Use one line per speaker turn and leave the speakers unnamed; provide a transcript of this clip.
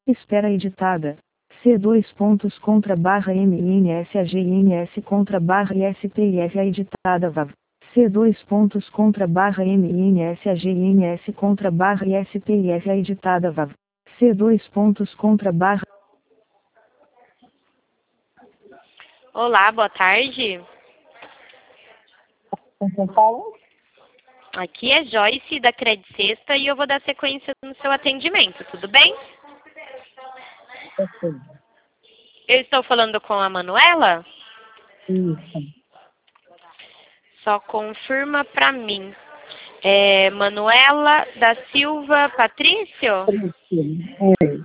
Espera editada. C dois pontos contra barra MINSAGINS contra barra ISPIF editada VAV. C dois pontos contra barra MINSAGINS contra barra ISPIF editada VAV. C dois pontos contra barra.
Olá, boa tarde.
Você fala?
Aqui é Joyce da Credit Sexta e eu vou dar sequência no seu atendimento, tudo bem?
Ok.
Eu estou falando com a Manuela?
Isso.
Só confirma para mim. Manuela da Silva Patrício?
Isso. É.